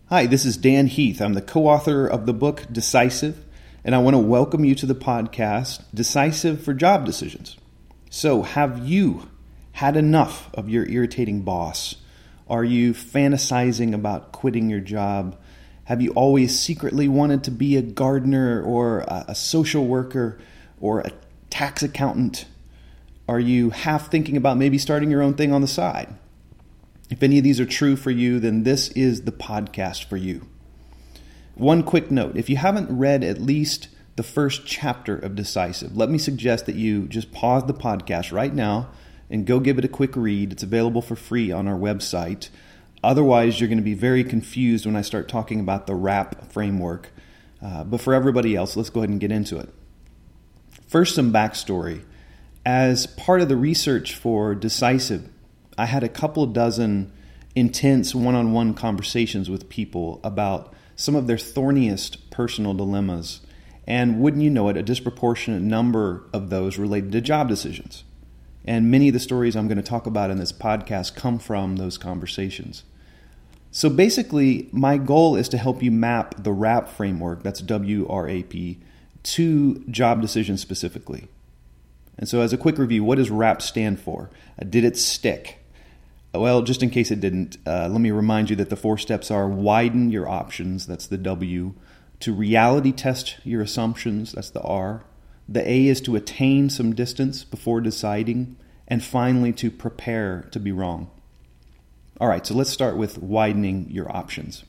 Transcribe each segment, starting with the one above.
Hi, this is Dan Heath. I'm the co-author of the book Decisive, and I want to welcome you to the podcast Decisive for Job Decisions. So, have you had enough of your irritating boss? Are you fantasizing about quitting your job? Have you always secretly wanted to be a gardener or a social worker or a tax accountant? Are you half thinking about maybe starting your own thing on the side? If any of these are true for you, then this is the podcast for you. One quick note, if you haven't read at least the first chapter of Decisive, let me suggest that you just pause the podcast right now and go give it a quick read. It's available for free on our website. Otherwise, you're going to be very confused when I start talking about the WRAP framework. But for everybody else, let's go ahead and get into it. First, some backstory. As part of the research for Decisive, I had a couple of dozen intense one-on-one conversations with people about some of their thorniest personal dilemmas. And wouldn't you know it, a disproportionate number of those related to job decisions. And many of the stories I'm going to talk about in this podcast come from those conversations. So basically, my goal is to help you map the WRAP framework, that's W-R-A-P, to job decisions specifically. And so as a quick review, what does WRAP stand for? Did it stick? Well, just in case it didn't, let me remind you that the 4 steps are widen your options, that's the W, to reality test your assumptions, that's the R. The A is to attain some distance before deciding, and finally to prepare to be wrong. All right, so let's start with widening your options.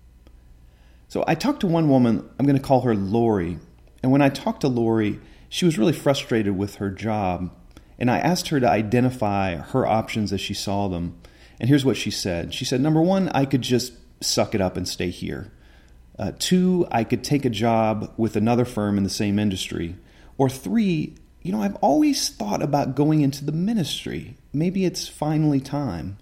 So I talked to one woman, I'm going to call her Lori, and when I talked to Lori, she was really frustrated with her job. And I asked her to identify her options as she saw them. And here's what she said. She said, number 1, I could just suck it up and stay here. 2, I could take a job with another firm in the same industry. Or 3, I've always thought about going into the ministry. Maybe it's finally time.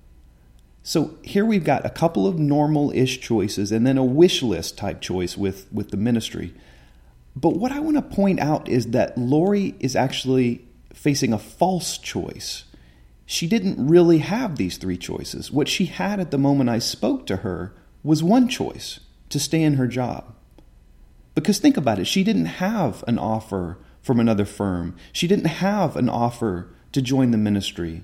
So here we've got a couple of normal-ish choices and then a wish list type choice with the ministry. But what I want to point out is that Lori is actually facing a false choice. She didn't really have these 3 choices. What she had at the moment I spoke to her was one choice, to stay in her job. Because think about it, she didn't have an offer from another firm. She didn't have an offer to join the ministry.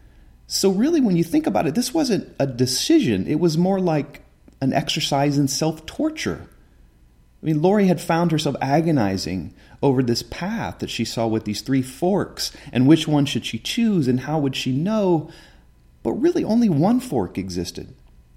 So really, when you think about it, this wasn't a decision. It was more like an exercise in self-torture. I mean, Lori had found herself agonizing over this path that she saw with these 3 forks, and which one should she choose, and how would she know? But really, only one fork existed.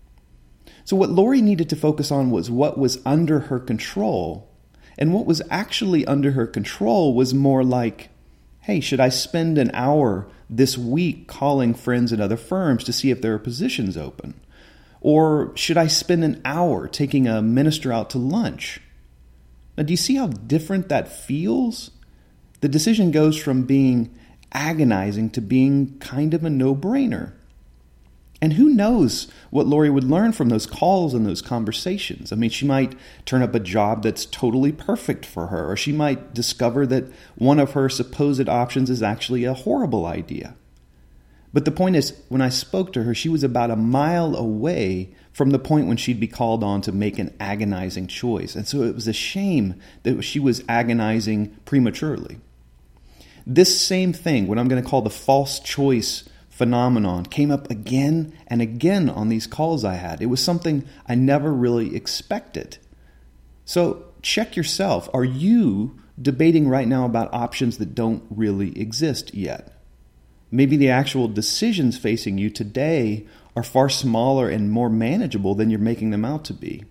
So what Lori needed to focus on was what was under her control, and what was actually under her control was more like, hey, should I spend an hour this week calling friends at other firms to see if there are positions open? Or should I spend an hour taking a minister out to lunch? Now, do you see how different that feels? The decision goes from being agonizing to being kind of a no-brainer. And who knows what Lori would learn from those calls and those conversations? I mean, she might turn up a job that's totally perfect for her, or she might discover that one of her supposed options is actually a horrible idea. But the point is, when I spoke to her, she was about a mile away from the point when she'd be called on to make an agonizing choice. And so it was a shame that she was agonizing prematurely. This same thing, what I'm going to call the false choice phenomenon, came up again and again on these calls I had. It was something I never really expected. So check yourself. Are you debating right now about options that don't really exist yet? Maybe the actual decisions facing you today are far smaller and more manageable than you're making them out to be.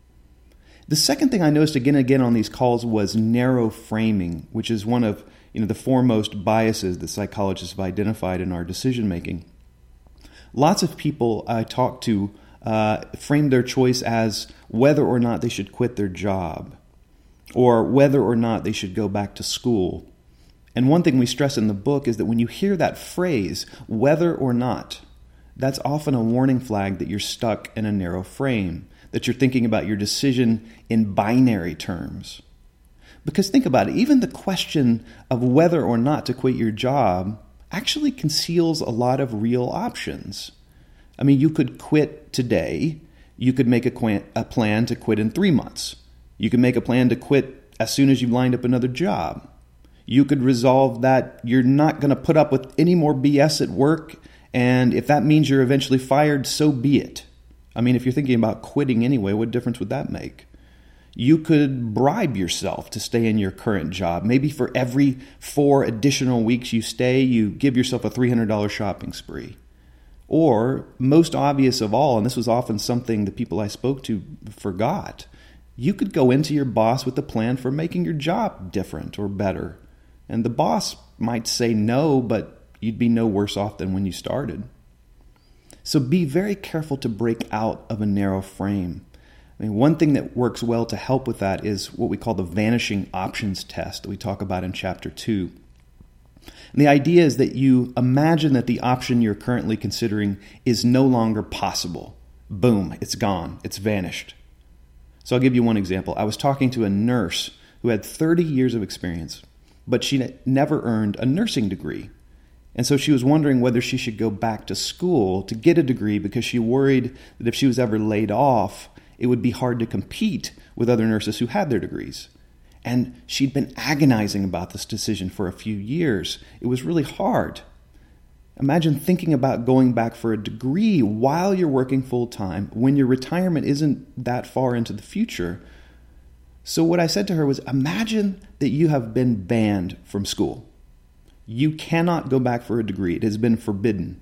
The second thing I noticed again and again on these calls was narrow framing, which is one of the foremost biases that psychologists have identified in our decision making. Lots of people I talk to frame their choice as whether or not they should quit their job, or whether or not they should go back to school. And one thing we stress in the book is that when you hear that phrase, whether or not, that's often a warning flag that you're stuck in a narrow frame, that you're thinking about your decision in binary terms. Because think about it, even the question of whether or not to quit your job actually conceals a lot of real options. I mean, you could quit today, You could make a plan to quit in 3 months. You could make a plan to quit as soon as you lined up another job. You could resolve that you're not going to put up with any more BS at work, and if that means you're eventually fired, so be it. I mean, if you're thinking about quitting anyway, what difference would that make? You could bribe yourself to stay in your current job. Maybe for every 4 additional weeks you stay, you give yourself a $300 shopping spree. Or, most obvious of all, and this was often something the people I spoke to forgot, you could go into your boss with a plan for making your job different or better. And the boss might say no, but you'd be no worse off than when you started. So be very careful to break out of a narrow frame. I mean, one thing that works well to help with that is what we call the vanishing options test that we talk about in Chapter 2. And the idea is that you imagine that the option you're currently considering is no longer possible. Boom, it's gone, it's vanished. So I'll give you one example. I was talking to a nurse who had 30 years of experience, but she never earned a nursing degree. And so she was wondering whether she should go back to school to get a degree because she worried that if she was ever laid off, it would be hard to compete with other nurses who had their degrees. And she'd been agonizing about this decision for a few years. It was really hard. Imagine thinking about going back for a degree while you're working full-time when your retirement isn't that far into the future. So what I said to her was, imagine that you have been banned from school. You cannot go back for a degree. It has been forbidden.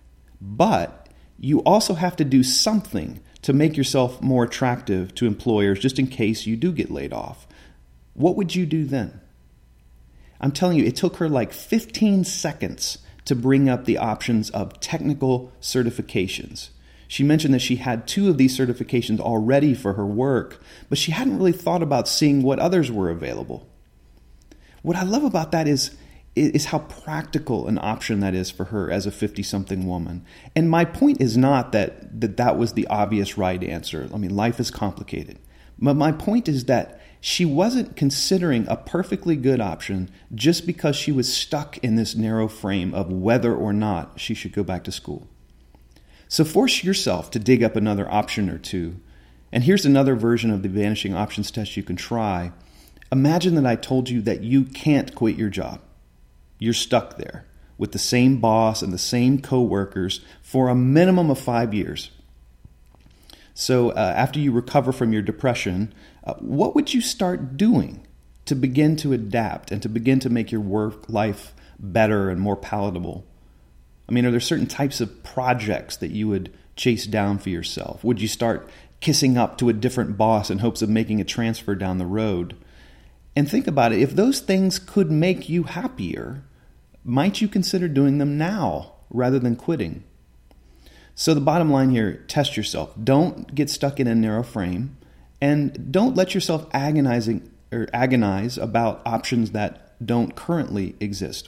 But you also have to do something to make yourself more attractive to employers just in case you do get laid off. What would you do then? I'm telling you, it took her like 15 seconds to bring up the options of technical certifications. She mentioned that she had 2 of these certifications already for her work, but she hadn't really thought about seeing what others were available. What I love about that is how practical an option that is for her as a 50-something woman. And my point is not that was the obvious right answer. I mean, life is complicated. But my point is that she wasn't considering a perfectly good option just because she was stuck in this narrow frame of whether or not she should go back to school. So force yourself to dig up another option or 2. And here's another version of the vanishing options test you can try. Imagine that I told you that you can't quit your job. You're stuck there with the same boss and the same coworkers for a minimum of 5 years. So after you recover from your depression, what would you start doing to begin to adapt and to begin to make your work life better and more palatable? I mean, are there certain types of projects that you would chase down for yourself? Would you start kissing up to a different boss in hopes of making a transfer down the road? And think about it. If those things could make you happier, might you consider doing them now rather than quitting? So the bottom line here, test yourself. Don't get stuck in a narrow frame, and don't let yourself agonize about options that don't currently exist.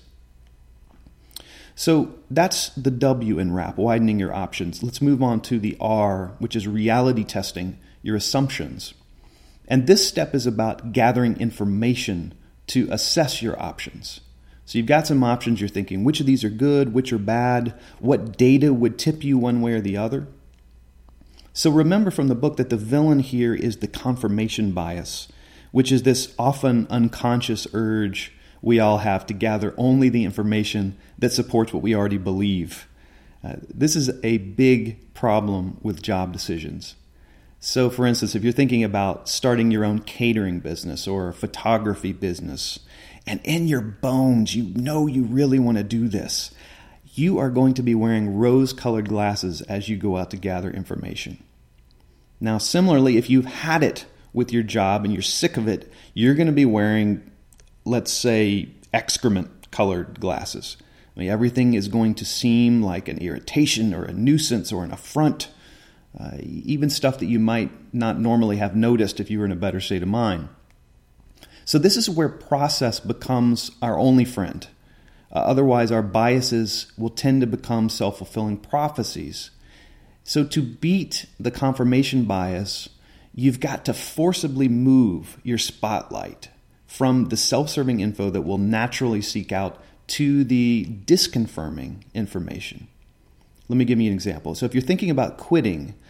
So that's the W in WRAP, widening your options. Let's move on to the R, which is reality testing your assumptions. And this step is about gathering information to assess your options. So you've got some options, you're thinking, which of these are good, which are bad, what data would tip you one way or the other? So remember from the book that the villain here is the confirmation bias, which is this often unconscious urge we all have to gather only the information that supports what we already believe. This is a big problem with job decisions. So for instance, if you're thinking about starting your own catering business or a photography business, and in your bones, you know you really want to do this, you are going to be wearing rose-colored glasses as you go out to gather information. Now, similarly, if you've had it with your job and you're sick of it, you're going to be wearing, let's say, excrement-colored glasses. I mean, everything is going to seem like an irritation or a nuisance or an affront, even stuff that you might not normally have noticed if you were in a better state of mind. So this is where process becomes our only friend. Otherwise, our biases will tend to become self-fulfilling prophecies. So to beat the confirmation bias, you've got to forcibly move your spotlight from the self-serving info that will naturally seek out to the disconfirming information. Let me give you an example. So if you're thinking about quitting,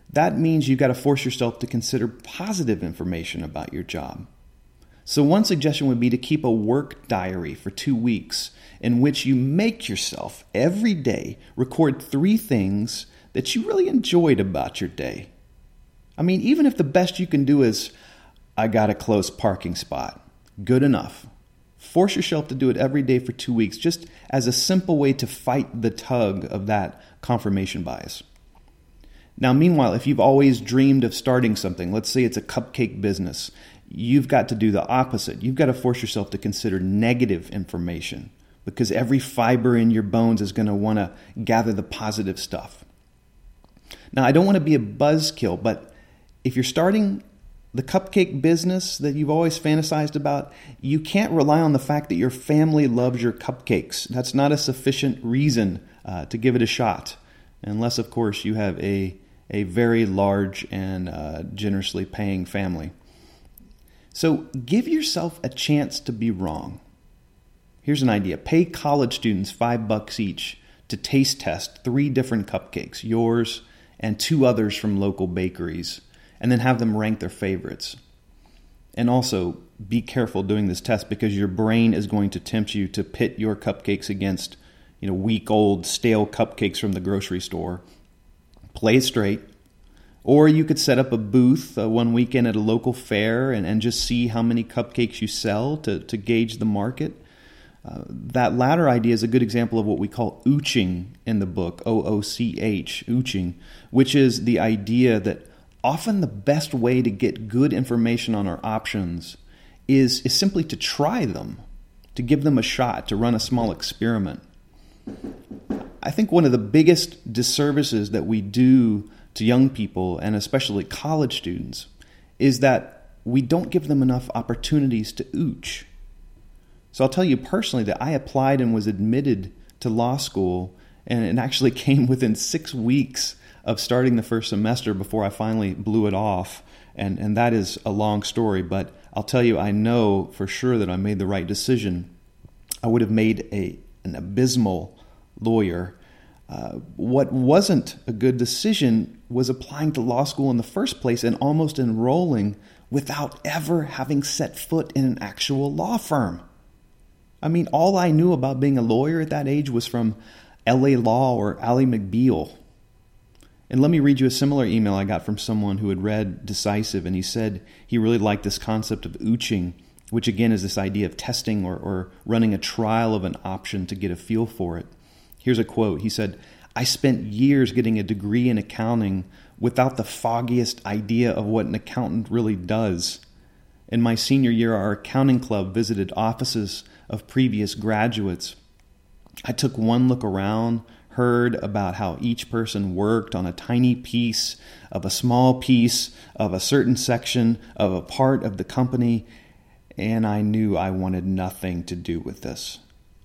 that means you've got to force yourself to consider positive information about your job. So one suggestion would be to keep a work diary for 2 weeks in which you make yourself every day record 3 things that you really enjoyed about your day. I mean, even if the best you can do is, I got a close parking spot, good enough. Force yourself to do it every day for 2 weeks, just as a simple way to fight the tug of that confirmation bias. Now, meanwhile, if you've always dreamed of starting something, let's say it's a cupcake business, you've got to do the opposite. You've got to force yourself to consider negative information because every fiber in your bones is going to want to gather the positive stuff. Now, I don't want to be a buzzkill, but if you're starting the cupcake business that you've always fantasized about, you can't rely on the fact that your family loves your cupcakes. That's not a sufficient reason to give it a shot, unless, of course, you have a very large and generously paying family. So give yourself a chance to be wrong. Here's an idea. Pay college students $5 each to taste test 3 different cupcakes, yours and 2 others from local bakeries, and then have them rank their favorites. And also, be careful doing this test because your brain is going to tempt you to pit your cupcakes against, week-old stale cupcakes from the grocery store. Play it straight. Or you could set up a booth one weekend at a local fair and just see how many cupcakes you sell to gauge the market. That latter idea is a good example of what we call ooching in the book, O-O-C-H, ooching, which is the idea that often the best way to get good information on our options is simply to try them, to give them a shot, to run a small experiment. I think one of the biggest disservices that we do to young people, and especially college students, is that we don't give them enough opportunities to ooch. So I'll tell you personally that I applied and was admitted to law school, and it actually came within 6 weeks of starting the first semester before I finally blew it off. And that is a long story, but I'll tell you, I know for sure that I made the right decision. I would have made an abysmal lawyer. What wasn't a good decision was applying to law school in the first place and almost enrolling without ever having set foot in an actual law firm. I mean, all I knew about being a lawyer at that age was from LA Law or Ally McBeal. And let me read you a similar email I got from someone who had read Decisive, and he said he really liked this concept of ooching, which again is this idea of testing or running a trial of an option to get a feel for it. Here's a quote. He said, "I spent years getting a degree in accounting without the foggiest idea of what an accountant really does. In my senior year, our accounting club visited offices of previous graduates. I took one look around, heard about how each person worked on a tiny piece of a small piece of a certain section of a part of the company, and I knew I wanted nothing to do with this."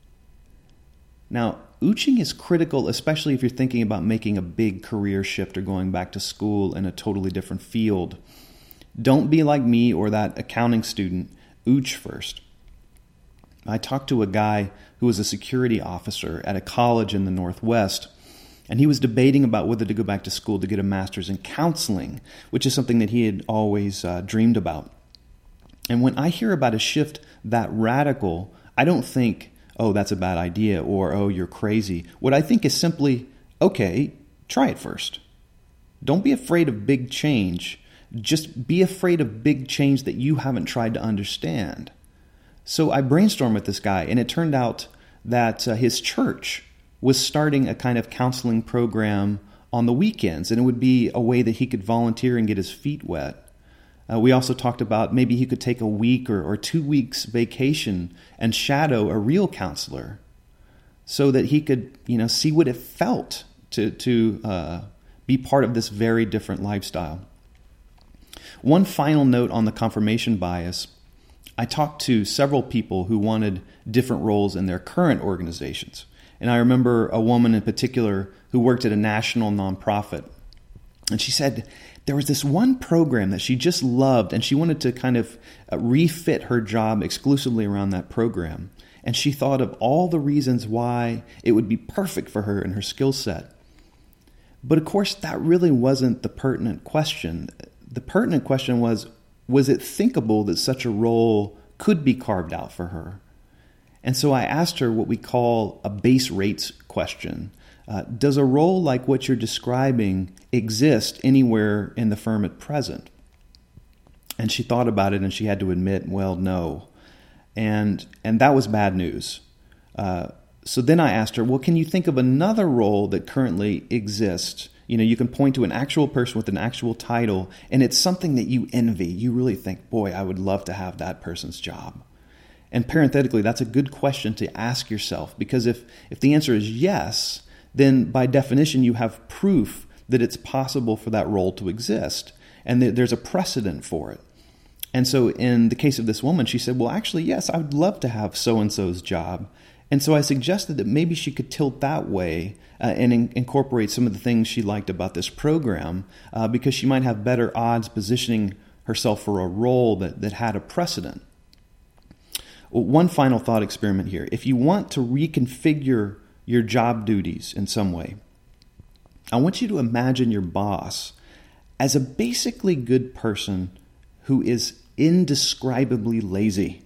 Now, ooching is critical, especially if you're thinking about making a big career shift or going back to school in a totally different field. Don't be like me or that accounting student. Ooch first. I talked to a guy who was a security officer at a college in the Northwest, and he was debating about whether to go back to school to get a master's in counseling, which is something that he had always dreamed about. And when I hear about a shift that radical, I don't think, oh, that's a bad idea, or, oh, you're crazy. What I think is simply, okay, try it first. Don't be afraid of big change. Just be afraid of big change that you haven't tried to understand. So I brainstormed with this guy, and it turned out that his church was starting a kind of counseling program on the weekends, and it would be a way that he could volunteer and get his feet wet. We also talked about maybe he could take a week or 2 weeks vacation and shadow a real counselor so that he could, see what it felt to be part of this very different lifestyle. One final note on the confirmation bias. I talked to several people who wanted different roles in their current organizations. And I remember a woman in particular who worked at a national nonprofit. And she said there was this one program that she just loved, and she wanted to kind of refit her job exclusively around that program. And she thought of all the reasons why it would be perfect for her and her skill set. But of course, that really wasn't the pertinent question. The pertinent question was it thinkable that such a role could be carved out for her? And so I asked her what we call a base rates question. Does a role like what you're describing exist anywhere in the firm at present? And she thought about it and she had to admit, well, no. And that was bad news. So then I asked her, well, can you think of another role that currently exists? You can point to an actual person with an actual title, and it's something that you envy. You really think, boy, I would love to have that person's job. And parenthetically, that's a good question to ask yourself, because if the answer is yes, then by definition, you have proof that it's possible for that role to exist, and that there's a precedent for it. And so in the case of this woman, she said, well, actually, yes, I would love to have so-and-so's job. And so I suggested that maybe she could tilt that way and incorporate some of the things she liked about this program because she might have better odds positioning herself for a role that had a precedent. Well, one final thought experiment here. If you want to reconfigure your job duties in some way, I want you to imagine your boss as a basically good person who is indescribably lazy.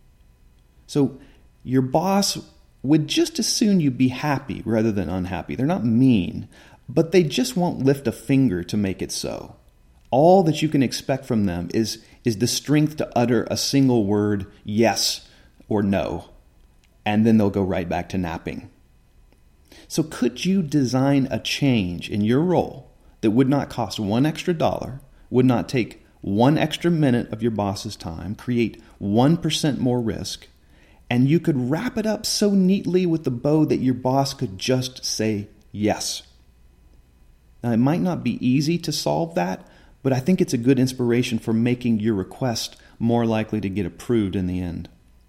So your boss would just as soon you be happy rather than unhappy. They're not mean, but they just won't lift a finger to make it so. All that you can expect from them is the strength to utter a single word, yes or no, and then they'll go right back to napping. So could you design a change in your role that would not cost $1 extra, would not take 1 extra minute of your boss's time, create 1% more risk, and you could wrap it up so neatly with the bow that your boss could just say yes? Now, it might not be easy to solve that, but I think it's a good inspiration for making your request more likely to get approved in the end.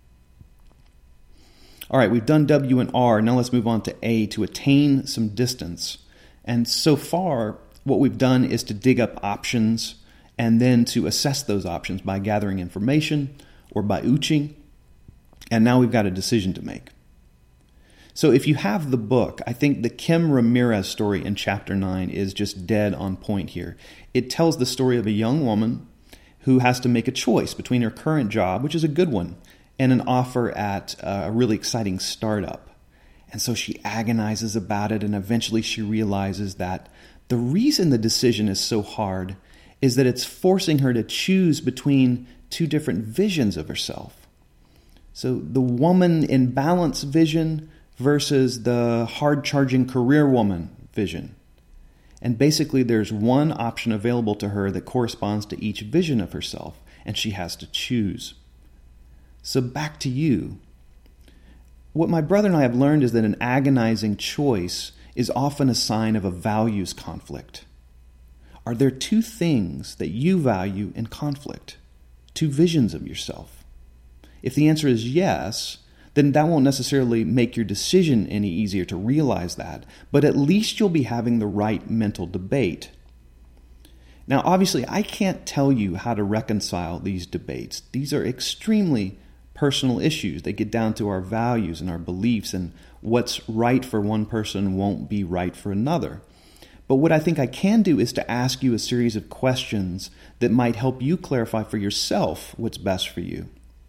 All right, we've done W and R. Now let's move on to A, to attain some distance. And so far, what we've done is to dig up options and then to assess those options by gathering information or by ooching. And now we've got a decision to make. So if you have the book, I think the Kim Ramirez story in Chapter 9 is just dead on point here. It tells the story of a young woman who has to make a choice between her current job, which is a good one, and an offer at a really exciting startup. And so she agonizes about it, and eventually she realizes that the reason the decision is so hard is that it's forcing her to choose between two different visions of herself. So the woman in balance vision versus the hard-charging career woman vision. And basically there's one option available to her that corresponds to each vision of herself, and she has to choose. So back to you. What my brother and I have learned is that an agonizing choice is often a sign of a values conflict. Are there two things that you value in conflict? Two visions of yourself? If the answer is yes, then that won't necessarily make your decision any easier to realize that, but at least you'll be having the right mental debate. Now, obviously, I can't tell you how to reconcile these debates. These are extremely personal issues. They get down to our values and our beliefs, and what's right for one person won't be right for another. But what I think I can do is to ask you a series of questions that might help you clarify for yourself what's best for you.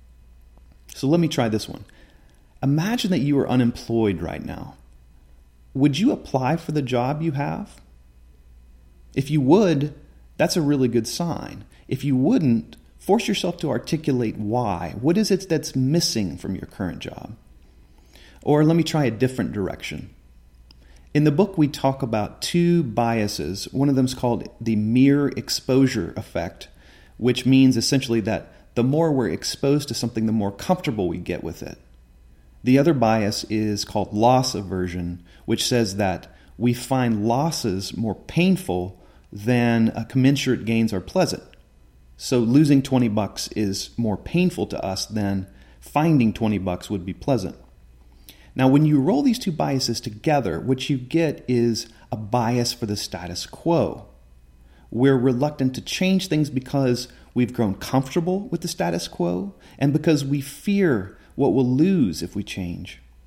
So let me try this one. Imagine that you are unemployed right now. Would you apply for the job you have? If you would, that's a really good sign. If you wouldn't, force yourself to articulate why. What is it that's missing from your current job? Or let me try a different direction. In the book, we talk about two biases. One of them is called the mere exposure effect, which means essentially that the more we're exposed to something, the more comfortable we get with it. The other bias is called loss aversion, which says that we find losses more painful than commensurate gains are pleasant. So losing $20 is more painful to us than finding $20 would be pleasant. Now, when you roll these two biases together, what you get is a bias for the status quo. We're reluctant to change things because we've grown comfortable with the status quo and because we fear what we'll lose if we change.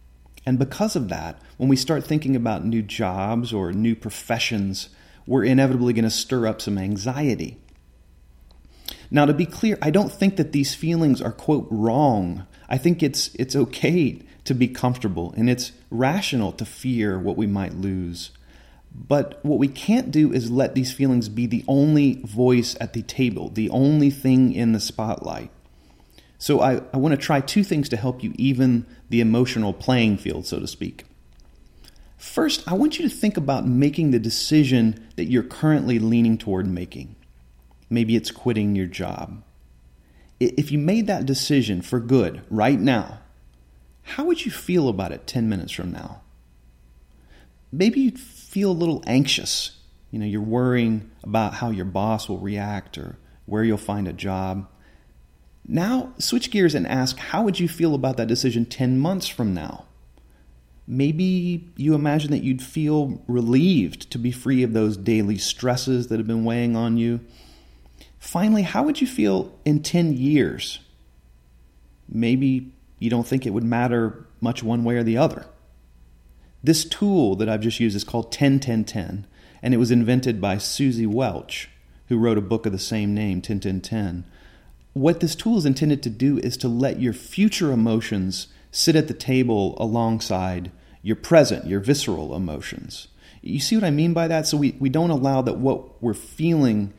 And because of that, when we start thinking about new jobs or new professions, we're inevitably going to stir up some anxiety. Now, to be clear, I don't think that these feelings are, quote, wrong. I think it's okay to be comfortable, and it's rational to fear what we might lose. But what we can't do is let these feelings be the only voice at the table, the only thing in the spotlight. So I want to try two things to help you even the emotional playing field, so to speak. First, I want you to think about making the decision that you're currently leaning toward making. Maybe it's quitting your job. If you made that decision for good right now, how would you feel about it 10 minutes from now? Maybe you'd feel a little anxious. You're worrying about how your boss will react or where you'll find a job. Now, switch gears and ask, how would you feel about that decision 10 months from now? Maybe you imagine that you'd feel relieved to be free of those daily stresses that have been weighing on you. Finally, how would you feel in 10 years? Maybe you don't think it would matter much one way or the other. This tool that I've just used is called 10-10-10, and it was invented by Susie Welch, who wrote a book of the same name, 10-10-10. What this tool is intended to do is to let your future emotions sit at the table alongside your present, your visceral emotions. You see what I mean by that? So we don't allow that what we're feeling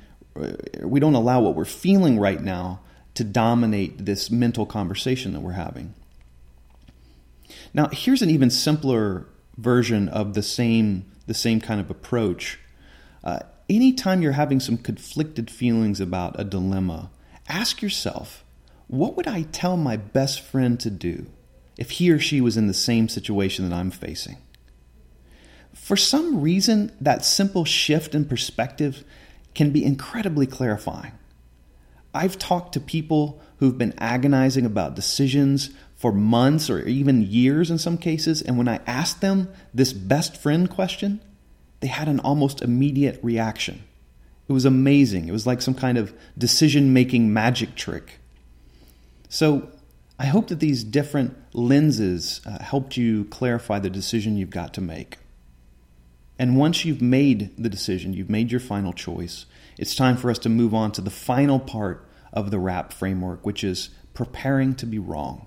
right now to dominate this mental conversation that we're having. Now, here's an even simpler version of the same kind of approach. Anytime you're having some conflicted feelings about a dilemma, ask yourself, what would I tell my best friend to do if he or she was in the same situation that I'm facing? For some reason, that simple shift in perspective can be incredibly clarifying. I've talked to people who've been agonizing about decisions for months or even years in some cases, and when I asked them this best friend question, they had an almost immediate reaction. It was amazing. It was like some kind of decision-making magic trick. So I hope that these different lenses helped you clarify the decision you've got to make. And once you've made the decision, you've made your final choice, it's time for us to move on to the final part of the WRAP framework, which is preparing to be wrong.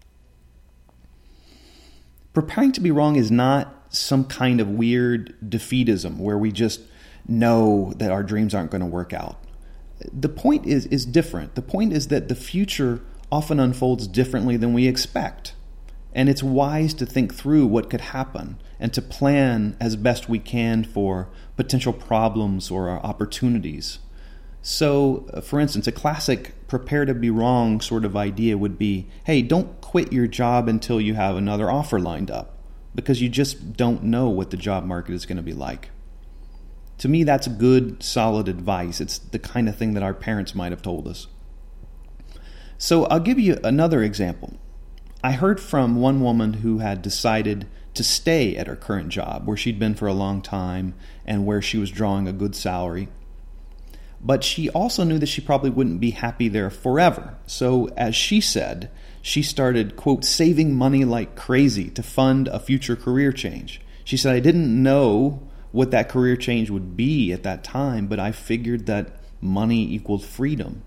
Preparing to be wrong is not some kind of weird defeatism where we just know that our dreams aren't going to work out. The point is different. The point is that the future often unfolds differently than we expect. And it's wise to think through what could happen and to plan as best we can for potential problems or opportunities. So, for instance, a classic prepare to be wrong sort of idea would be, hey, don't quit your job until you have another offer lined up, because you just don't know what the job market is going to be like. To me, that's good, solid advice. It's the kind of thing that our parents might have told us. So I'll give you another example. I heard from one woman who had decided to stay at her current job, where she'd been for a long time and where she was drawing a good salary. But she also knew that she probably wouldn't be happy there forever. So, as she said, she started, quote, saving money like crazy to fund a future career change. She said, I didn't know what that career change would be at that time, but I figured that money equaled freedom.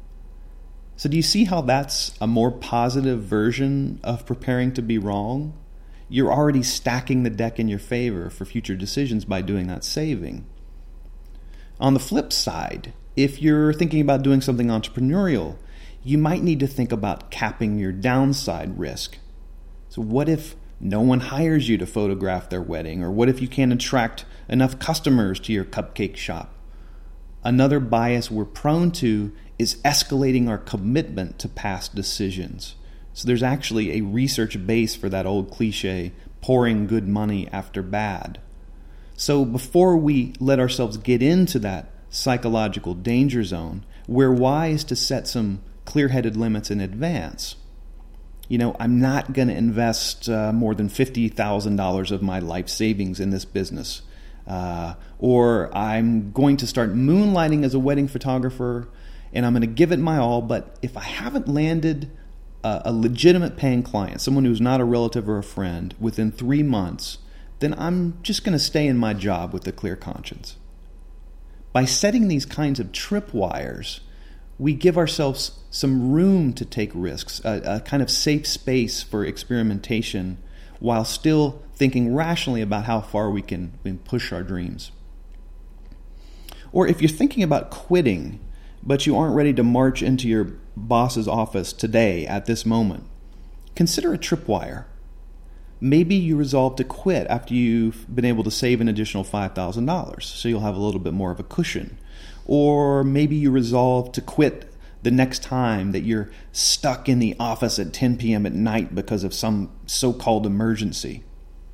So do you see how that's a more positive version of preparing to be wrong? You're already stacking the deck in your favor for future decisions by doing that saving. On the flip side, if you're thinking about doing something entrepreneurial, you might need to think about capping your downside risk. So what if no one hires you to photograph their wedding? Or what if you can't attract enough customers to your cupcake shop? Another bias we're prone to is escalating our commitment to past decisions. So there's actually a research base for that old cliche, pouring good money after bad. So before we let ourselves get into that psychological danger zone, we're wise to set some clear-headed limits in advance. I'm not going to invest more than $50,000 of my life savings in this business. Or I'm going to start moonlighting as a wedding photographer, and I'm going to give it my all, but if I haven't landed a legitimate paying client, someone who's not a relative or a friend, within 3 months, then I'm just going to stay in my job with a clear conscience. By setting these kinds of tripwires, we give ourselves some room to take risks, a kind of safe space for experimentation, while still thinking rationally about how far we can push our dreams. Or if you're thinking about quitting, but you aren't ready to march into your boss's office today at this moment, consider a tripwire. Maybe you resolve to quit after you've been able to save an additional $5,000, so you'll have a little bit more of a cushion. Or maybe you resolve to quit the next time that you're stuck in the office at 10 p.m. at night because of some so-called emergency.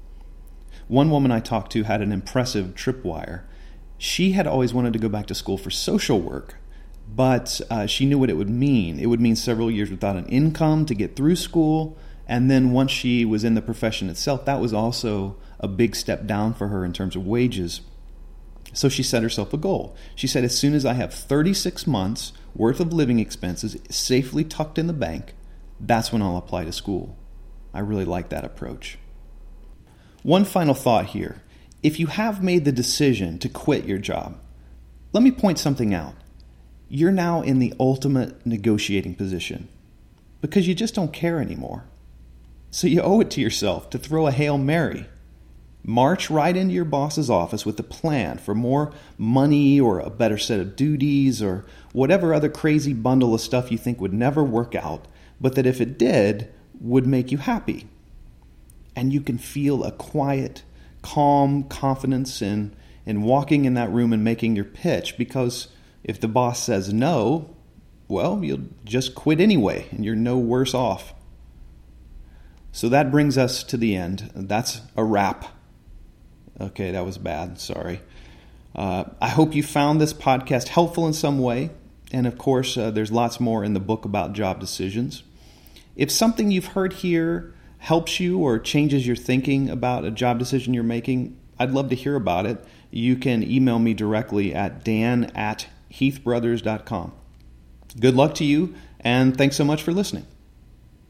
One woman I talked to had an impressive tripwire. She had always wanted to go back to school for social work, but she knew what it would mean. It would mean several years without an income to get through school. And then once she was in the profession itself, that was also a big step down for her in terms of wages. So she set herself a goal. She said, as soon as I have 36 months worth of living expenses safely tucked in the bank, that's when I'll apply to school. I really like that approach. One final thought here. If you have made the decision to quit your job, let me point something out. You're now in the ultimate negotiating position because you just don't care anymore. So you owe it to yourself to throw a Hail Mary. March right into your boss's office with a plan for more money or a better set of duties or whatever other crazy bundle of stuff you think would never work out, but that if it did, would make you happy. And you can feel a quiet, calm confidence in walking in that room and making your pitch, because if the boss says no, well, you'll just quit anyway and you're no worse off. So that brings us to the end. That's a wrap. Okay, that was bad. Sorry. I hope you found this podcast helpful in some way. And of course, there's lots more in the book about job decisions. If something you've heard here helps you or changes your thinking about a job decision you're making, I'd love to hear about it. You can email me directly at dan@heathbrothers.com. Good luck to you, and thanks so much for listening.